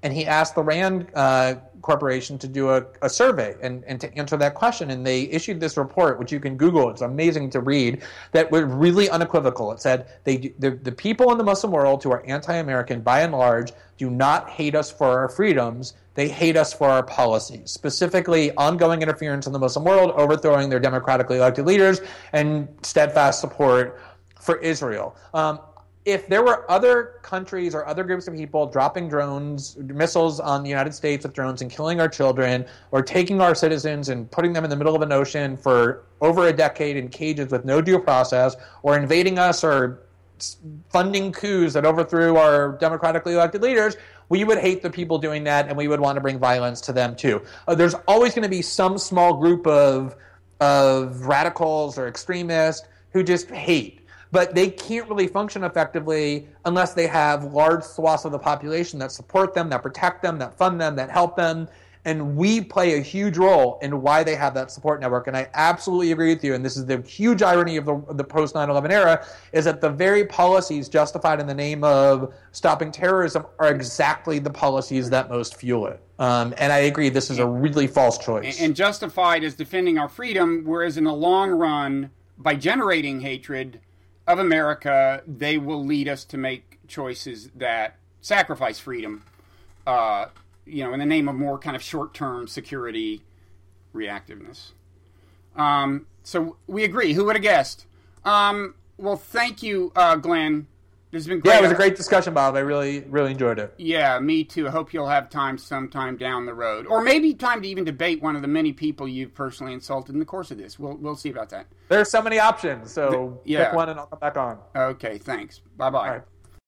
and he asked the Rand uh, Corporation to do a, a survey and, and to answer that question. And they issued this report, which you can Google. It's amazing to read, that was really unequivocal. It said they the, the people in the Muslim world who are anti-American, by and large, do not hate us for our freedoms. They hate us for our policies, specifically ongoing interference in the Muslim world, overthrowing their democratically elected leaders, and steadfast support for Israel. Um, if there were other countries or other groups of people dropping drones, missiles on the United States with drones and killing our children, or taking our citizens and putting them in the middle of an ocean for over a decade in cages with no due process, or invading us or funding coups that overthrew our democratically elected leaders, we would hate the people doing that, and we would want to bring violence to them too. Uh, there's always going to be some small group of of radicals or extremists who just hate. But they can't really function effectively unless they have large swaths of the population that support them, that protect them, that fund them, that help them. And we play a huge role in why they have that support network. And I absolutely agree with you, and this is the huge irony of the, the post nine eleven era, is that the very policies justified in the name of stopping terrorism are exactly the policies that most fuel it. Um, and I agree, this is a really false choice. And justified as defending our freedom, whereas in the long run, by generating hatred of America, they will lead us to make choices that sacrifice freedom, uh, you know, in the name of more kind of short-term security reactiveness. Um, so we agree. Who would have guessed? Um, well, thank you, uh, Glenn. This has been great. Yeah, it was a great discussion, Bob. I really, really enjoyed it. Yeah, me too. I hope you'll have time sometime down the road. Or maybe time to even debate one of the many people you've personally insulted in the course of this. We'll we'll see about that. There's so many options, so the, yeah. pick one and I'll come back on. Okay, thanks. Bye-bye. All right.